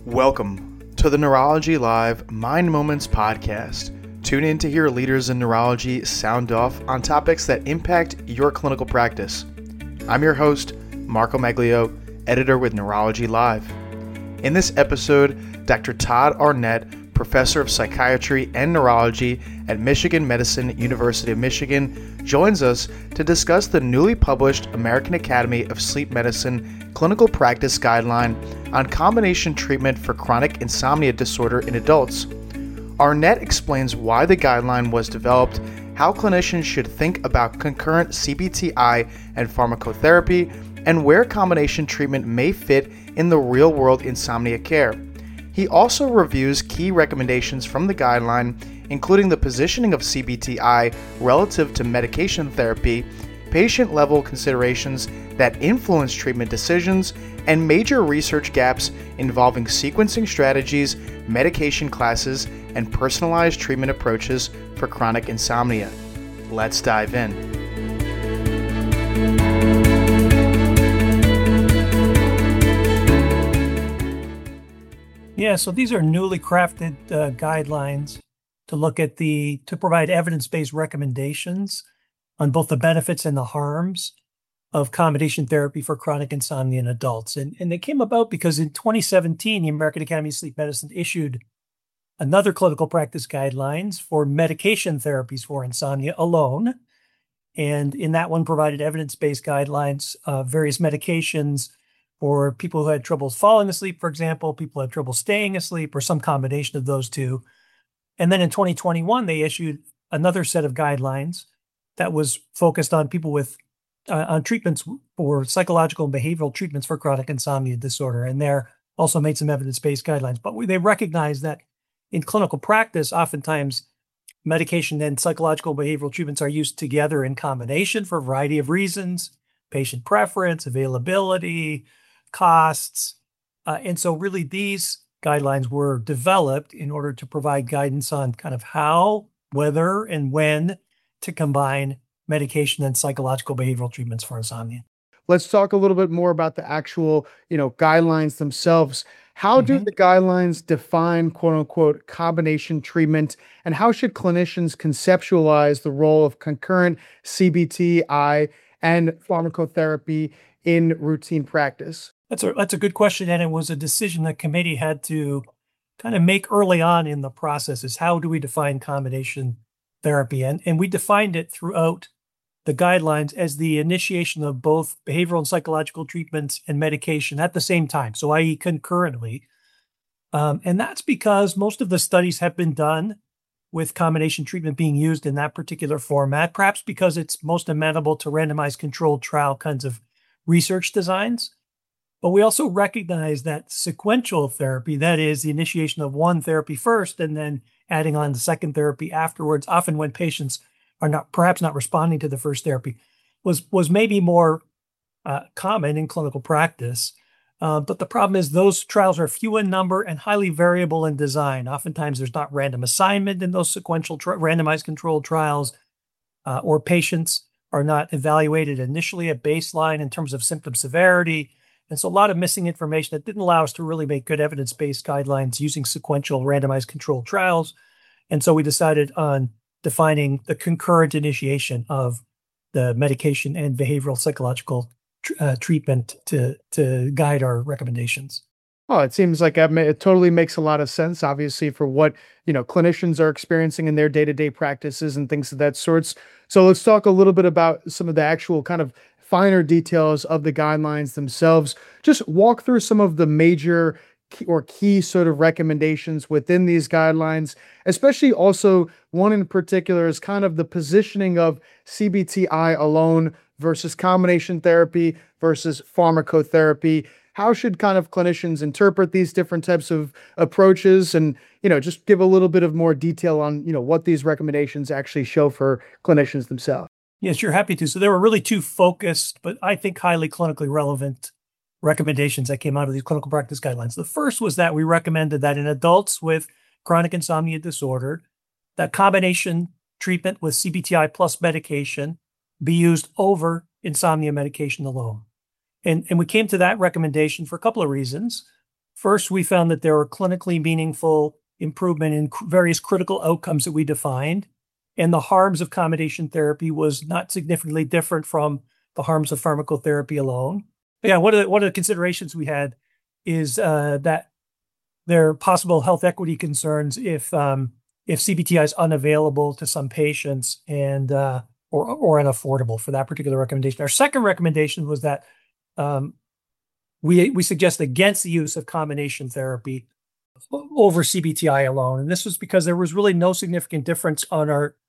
Welcome to the Neurology Live Mind Moments podcast. Tune in to hear leaders in neurology sound off on topics that impact your clinical practice. I'm your host, Marco Maglio, editor with Neurology Live. In this episode, Dr. Todd Arnett, professor of psychiatry and neurology at Michigan Medicine University of Michigan, joins us to discuss the newly published American Academy of Sleep Medicine clinical practice guideline on combination treatment for chronic insomnia disorder in adults. Arnett explains why the guideline was developed, how clinicians should think about concurrent CBTI and pharmacotherapy, and where combination treatment may fit in the real-world insomnia care. He also reviews key recommendations from the guideline, including the positioning of CBTI relative to medication therapy, patient-level considerations that influence treatment decisions, and major research gaps involving sequencing strategies, medication classes, and personalized treatment approaches for chronic insomnia. Let's dive in. Yeah, so these are newly crafted guidelines to provide evidence-based recommendations on both the benefits and the harms of combination therapy for chronic insomnia in adults. And they came about because in 2017, the American Academy of Sleep Medicine issued another clinical practice guidelines for medication therapies for insomnia alone. And in that one provided evidence-based guidelines of various medications for people who had trouble falling asleep, for example, people who had trouble staying asleep, or some combination of those two. And then in 2021, they issued another set of guidelines that was focused on people with on treatments for psychological and behavioral treatments for chronic insomnia disorder. And there also made some evidence-based guidelines. But they recognize that in clinical practice, oftentimes medication and psychological behavioral treatments are used together in combination for a variety of reasons: patient preference, availability, costs. And so really these guidelines were developed in order to provide guidance on kind of how, whether, and when to combine medication and psychological behavioral treatments for insomnia. Let's talk a little bit more about the actual, guidelines themselves. How do the guidelines define quote unquote combination treatment, and how should clinicians conceptualize the role of concurrent CBTI and pharmacotherapy in routine practice? That's a good question, and it was a decision the committee had to kind of make early on in the process: is how do we define combination therapy? And we defined it throughout the guidelines as the initiation of both behavioral and psychological treatments and medication at the same time, so i.e. concurrently. And that's because most of the studies have been done with combination treatment being used in that particular format, perhaps because it's most amenable to randomized controlled trial kinds of research designs. But we also recognize that sequential therapy, that is the initiation of one therapy first and then adding on the second therapy afterwards, often when patients are perhaps not responding to the first therapy, was maybe more common in clinical practice. But the problem is those trials are few in number and highly variable in design. Oftentimes there's not random assignment in those sequential randomized controlled trials, or patients are not evaluated initially at baseline in terms of symptom severity. And so a lot of missing information that didn't allow us to really make good evidence-based guidelines using sequential randomized controlled trials. And so we decided on defining the concurrent initiation of the medication and behavioral psychological treatment to guide our recommendations. Oh, it seems like it totally makes a lot of sense, obviously, for what, clinicians are experiencing in their day-to-day practices and things of that sorts. So let's talk a little bit about some of the actual kind of finer details of the guidelines themselves. Just walk through some of the major key sort of recommendations within these guidelines, especially also one in particular is kind of the positioning of CBTI alone versus combination therapy versus pharmacotherapy. How should kind of clinicians interpret these different types of approaches, and, just give a little bit of more detail on, what these recommendations actually show for clinicians themselves? Yes, you're happy to. So there were really two focused, but I think highly clinically relevant recommendations that came out of these clinical practice guidelines. The first was that we recommended that in adults with chronic insomnia disorder, that combination treatment with CBTI plus medication be used over insomnia medication alone. And we came to that recommendation for a couple of reasons. First, we found that there were clinically meaningful improvement in various critical outcomes that we defined, and the harms of combination therapy was not significantly different from the harms of pharmacotherapy alone. But yeah, one of the considerations we had is that there are possible health equity concerns if CBTI is unavailable to some patients and or unaffordable for that particular recommendation. Our second recommendation was that we suggest against the use of combination therapy over CBTI alone, and this was because there was really no significant difference on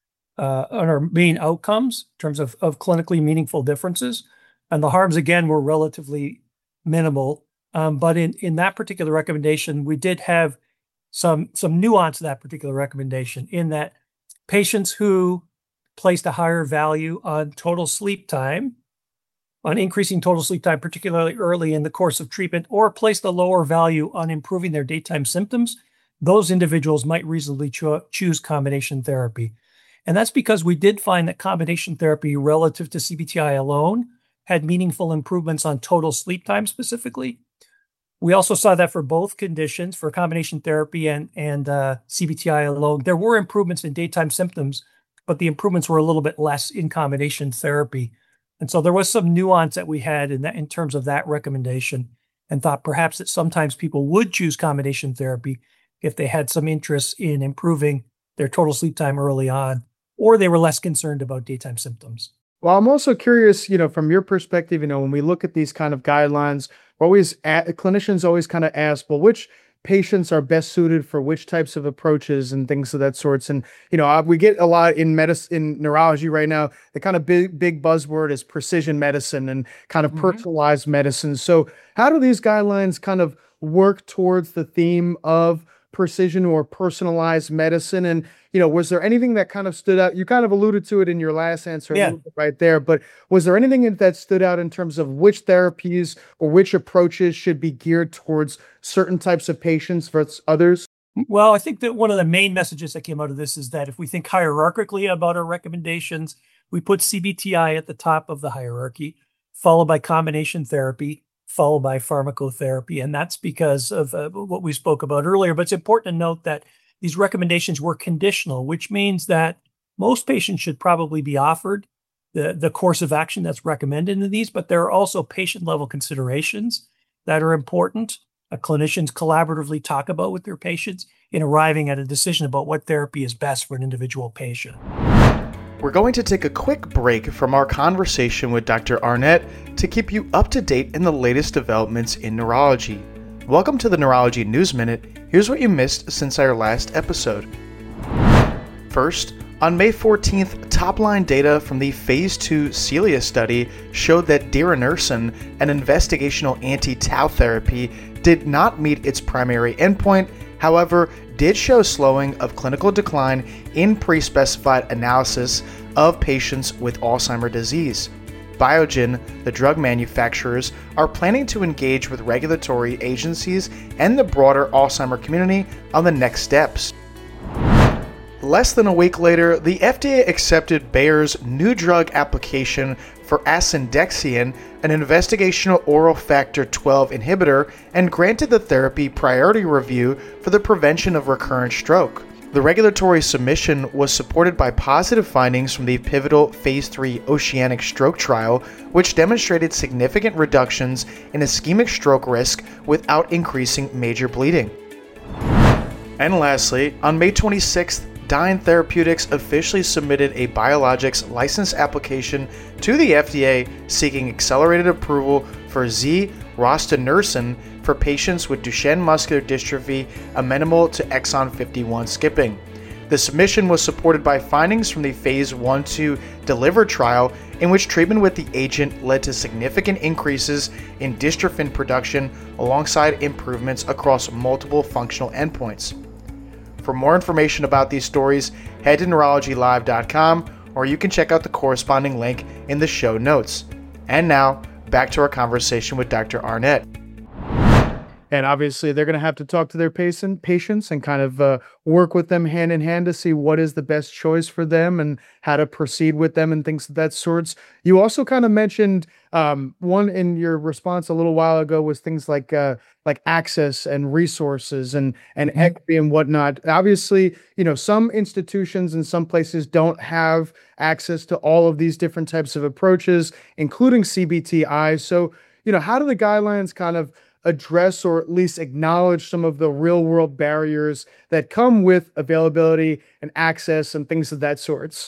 our main outcomes in terms of clinically meaningful differences, and the harms again were relatively minimal. But in that particular recommendation, we did have some nuance to that particular recommendation in that patients who placed a higher value on total sleep time, on increasing total sleep time, particularly early in the course of treatment, or placed a lower value on improving their daytime symptoms, those individuals might reasonably choose combination therapy. And that's because we did find that combination therapy relative to CBTI alone had meaningful improvements on total sleep time specifically. We also saw that for both conditions, for combination therapy and CBTI alone, there were improvements in daytime symptoms, but the improvements were a little bit less in combination therapy. And so there was some nuance that we had in terms of that recommendation, and thought perhaps that sometimes people would choose combination therapy if they had some interest in improving their total sleep time early on, or they were less concerned about daytime symptoms. Well, I'm also curious, from your perspective, when we look at these kind of guidelines, clinicians always kind of ask, well, which patients are best suited for which types of approaches and things of that sorts. And, we get a lot in medicine, in neurology right now, the kind of big buzzword is precision medicine and kind of personalized medicine. So how do these guidelines kind of work towards the theme of precision or personalized medicine? And, was there anything that kind of stood out? You kind of alluded to it in your last answer a little bit right there, but was there anything that stood out in terms of which therapies or which approaches should be geared towards certain types of patients versus others? Well, I think that one of the main messages that came out of this is that if we think hierarchically about our recommendations, we put CBTI at the top of the hierarchy, followed by combination therapy, followed by pharmacotherapy. And that's because of what we spoke about earlier. But it's important to note that these recommendations were conditional, which means that most patients should probably be offered the course of action that's recommended in these, but there are also patient-level considerations that are important. Clinicians collaboratively talk about with their patients in arriving at a decision about what therapy is best for an individual patient. We're going to take a quick break from our conversation with Dr. Arnett to keep you up to date in the latest developments in neurology. Welcome to the Neurology News Minute. Here's what you missed since our last episode. First, on May 14th, top-line data from the Phase 2 CELIA study showed that diranersen, an investigational anti-tau therapy, did not meet its primary endpoint, however, did show slowing of clinical decline in pre-specified analysis of patients with Alzheimer's disease. Biogen, the drug manufacturers, are planning to engage with regulatory agencies and the broader Alzheimer's community on the next steps. Less than a week later, the FDA accepted Bayer's new drug application for asundexian, an investigational oral factor XII inhibitor, and granted the therapy priority review for the prevention of recurrent stroke. The regulatory submission was supported by positive findings from the pivotal Phase 3 Oceanic Stroke trial, which demonstrated significant reductions in ischemic stroke risk without increasing major bleeding. And lastly, on May 26th, Dyne Therapeutics officially submitted a biologics license application to the FDA seeking accelerated approval for Z-rostunersen for patients with Duchenne muscular dystrophy amenable to exon 51 skipping. The submission was supported by findings from the Phase 1-2 DELIVER trial, in which treatment with the agent led to significant increases in dystrophin production alongside improvements across multiple functional endpoints. For more information about these stories, head to neurologylive.com, or you can check out the corresponding link in the show notes. And now, back to our conversation with Dr. Arnett. And obviously, they're going to have to talk to their patients and kind of work with them hand in hand to see what is the best choice for them and how to proceed with them and things of that sorts. You also kind of mentioned one in your response a little while ago was things like access and resources and equity and whatnot. Obviously, some institutions and some places don't have access to all of these different types of approaches, including CBTI. So, how do the guidelines kind of address or at least acknowledge some of the real world barriers that come with availability and access and things of that sorts?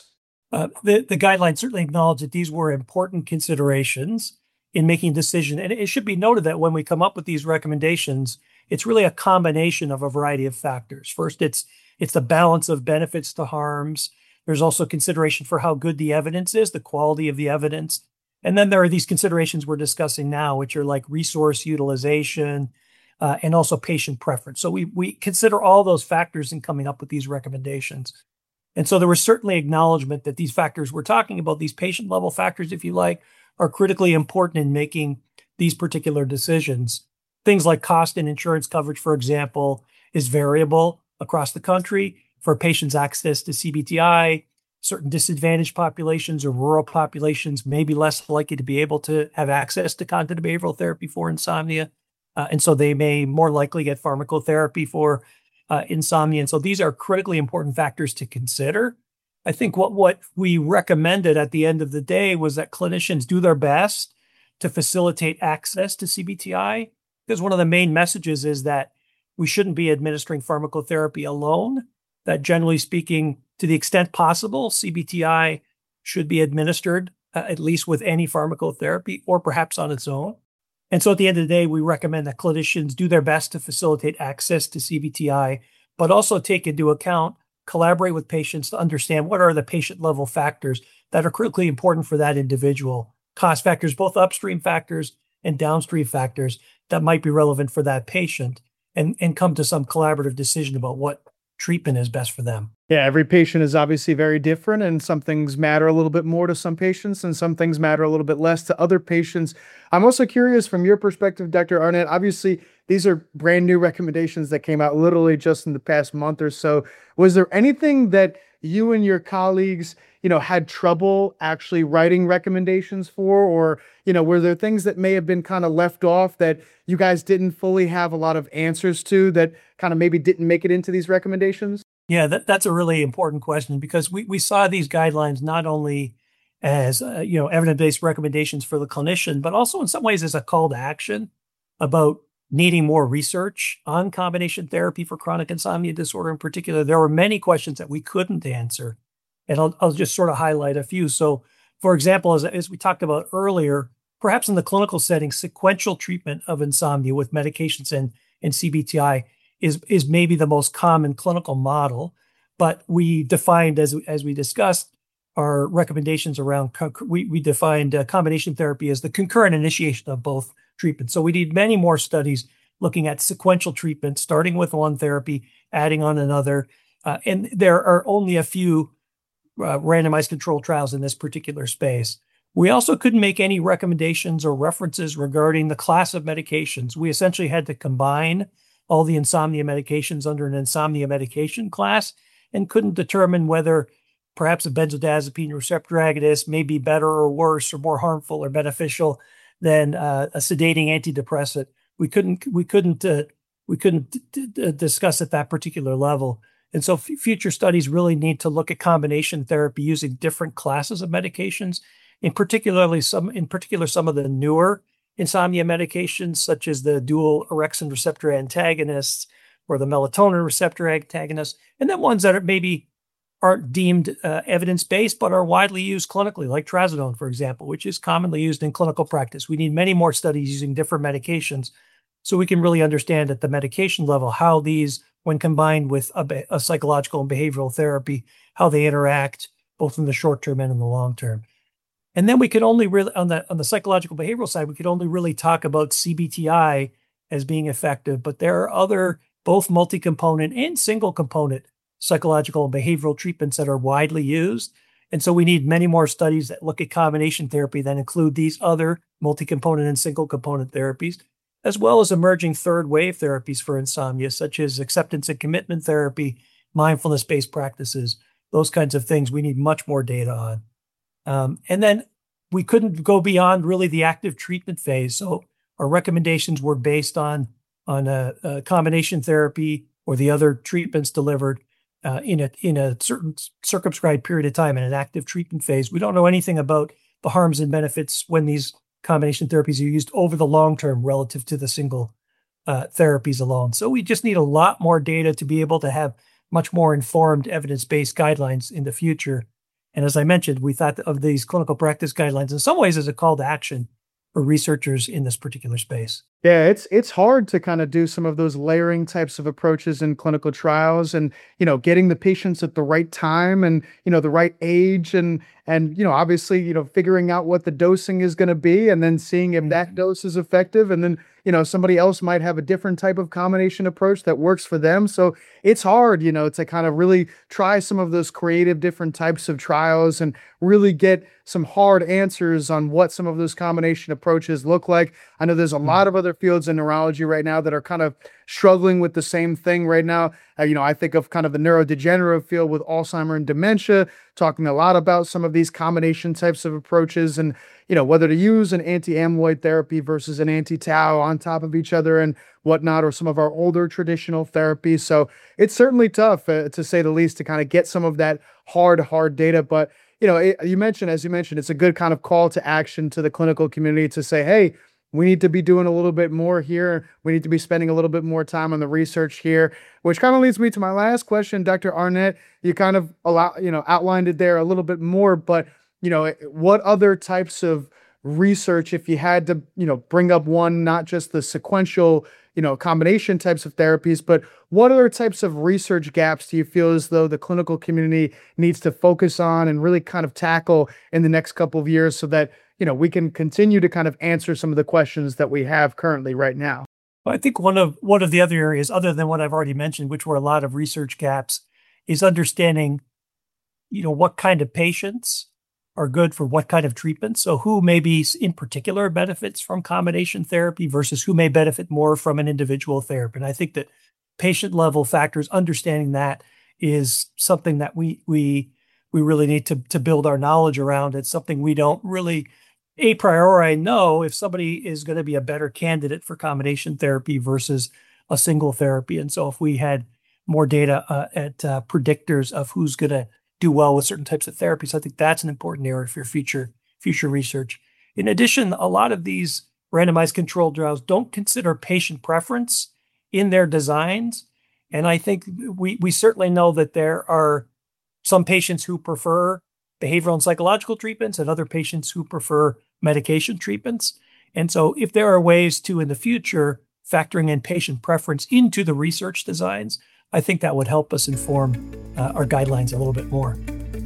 The guidelines certainly acknowledge that these were important considerations in making a decision. And it should be noted that when we come up with these recommendations, it's really a combination of a variety of factors. First, it's the balance of benefits to harms. There's also consideration for how good the evidence is, the quality of the evidence. And then there are these considerations we're discussing now, which are like resource utilization and also patient preference. So we consider all those factors in coming up with these recommendations. And so there was certainly acknowledgement that these factors we're talking about, these patient level factors, if you like, are critically important in making these particular decisions. Things like cost and insurance coverage, for example, is variable across the country. For patients' access to CBTI, certain disadvantaged populations or rural populations may be less likely to be able to have access to cognitive behavioral therapy for insomnia. And so they may more likely get pharmacotherapy for insomnia. And so these are critically important factors to consider. I think what we recommended at the end of the day was that clinicians do their best to facilitate access to CBTI, because one of the main messages is that we shouldn't be administering pharmacotherapy alone, that generally speaking, to the extent possible, CBTI should be administered at least with any pharmacotherapy or perhaps on its own. And so at the end of the day, we recommend that clinicians do their best to facilitate access to CBTI, but also take into account, collaborate with patients to understand what are the patient level factors that are critically important for that individual. Cost factors, both upstream factors and downstream factors that might be relevant for that patient, and come to some collaborative decision about what treatment is best for them. Yeah, every patient is obviously very different, and some things matter a little bit more to some patients, and some things matter a little bit less to other patients. I'm also curious from your perspective, Dr. Arnett, obviously these are brand new recommendations that came out literally just in the past month or so. Was there anything that you and your colleagues, had trouble actually writing recommendations for, or, were there things that may have been kind of left off that you guys didn't fully have a lot of answers to that kind of maybe didn't make it into these recommendations? Yeah, that's a really important question, because we saw these guidelines not only as evidence-based recommendations for the clinician, but also in some ways as a call to action about needing more research on combination therapy for chronic insomnia disorder in particular. There were many questions that we couldn't answer, and I'll just sort of highlight a few. So, for example, as we talked about earlier, perhaps in the clinical setting, sequential treatment of insomnia with medications and CBTI is maybe the most common clinical model, but we defined, as we discussed, our recommendations around, we defined combination therapy as the concurrent initiation of both treatments. So we need many more studies looking at sequential treatment, starting with one therapy, adding on another. And there are only a few randomized controlled trials in this particular space. We also couldn't make any recommendations or references regarding the class of medications. We essentially had to combine all the insomnia medications under an insomnia medication class and couldn't determine whether perhaps a benzodiazepine receptor agonist may be better or worse or more harmful or beneficial than a sedating antidepressant. We couldn't discuss at that particular level. And so future studies really need to look at combination therapy using different classes of medications, in particular some of the newer insomnia medications, such as the dual orexin receptor antagonists or the melatonin receptor antagonists, and then ones that maybe aren't deemed evidence-based but are widely used clinically, like trazodone, for example, which is commonly used in clinical practice. We need many more studies using different medications so we can really understand at the medication level how these, when combined with a psychological and behavioral therapy, how they interact both in the short term and in the long term. And then we could only really, on the psychological behavioral side, we could only really talk about CBTI as being effective, but there are other, both multi-component and single component psychological and behavioral treatments that are widely used. And so we need many more studies that look at combination therapy that include these other multi-component and single component therapies. as well as emerging third wave therapies for insomnia, such as acceptance and commitment therapy, mindfulness-based practices, those kinds of things we need much more data on. And then we couldn't go beyond really the active treatment phase. So our recommendations were based on a combination therapy or the other treatments delivered in a certain circumscribed period of time in an active treatment phase. We don't know anything about the harms and benefits when these combination therapies are used over the long term relative to the single therapies alone. So we just need a lot more data to be able to have much more informed evidence-based guidelines in the future. And as I mentioned, we thought of these clinical practice guidelines in some ways as a call to action for researchers in this particular space. Yeah, it's hard to kind of do some of those layering types of approaches in clinical trials, and getting the patients at the right time and the right age, and obviously figuring out what the dosing is going to be, and then seeing if that dose is effective, and then somebody else might have a different type of combination approach that works for them. So it's hard to kind of really try some of those creative different types of trials and really get some hard answers on what some of those combination approaches look like. I know there's a lot of other fields in neurology right now that are kind of struggling with the same thing right now. I think of kind of the neurodegenerative field with Alzheimer and dementia, talking a lot about some of these combination types of approaches, and whether to use an anti-amyloid therapy versus an anti-tau on top of each other and whatnot, or some of our older traditional therapies. So it's certainly tough, to say the least, to kind of get some of that hard data. But as you mentioned, it's a good kind of call to action to the clinical community to say, hey, we need to be doing a little bit more here. We need to be spending a little bit more time on the research here, which kind of leads me to my last question, Dr. Arnett. You kind of outlined it there a little bit more, but what other types of research, if you had to bring up one, not just the sequential combination types of therapies, but what other types of research gaps do you feel as though the clinical community needs to focus on and really kind of tackle in the next couple of years, so that we can continue to kind of answer some of the questions that we have currently right now? Well, I think one of the other areas, other than what I've already mentioned, which were a lot of research gaps, is understanding, what kind of patients are good for what kind of treatment. So who maybe in particular benefits from combination therapy versus who may benefit more from an individual therapy. And I think that patient level factors, understanding that, is something that we really need to build our knowledge around. It's something we don't really a priori know if somebody is going to be a better candidate for combination therapy versus a single therapy. And so if we had more data at predictors of who's going to do well with certain types of therapies, I think that's an important area for future research. In addition, a lot of these randomized controlled trials don't consider patient preference in their designs. And I think we certainly know that there are some patients who prefer behavioral and psychological treatments and other patients who prefer medication treatments. And so if there are ways to, in the future, factoring in patient preference into the research designs, I think that would help us inform our guidelines a little bit more.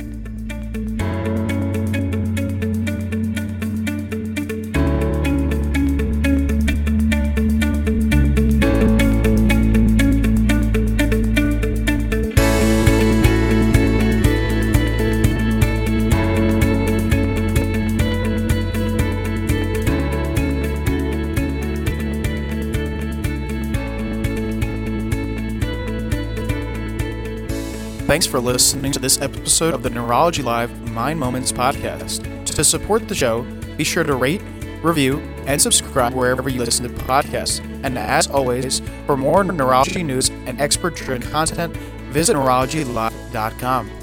Thanks for listening to this episode of the Neurology Live Mind Moments podcast. To support the show, be sure to rate, review, and subscribe wherever you listen to podcasts. And as always, for more neurology news and expert-driven content, visit neurologylive.com.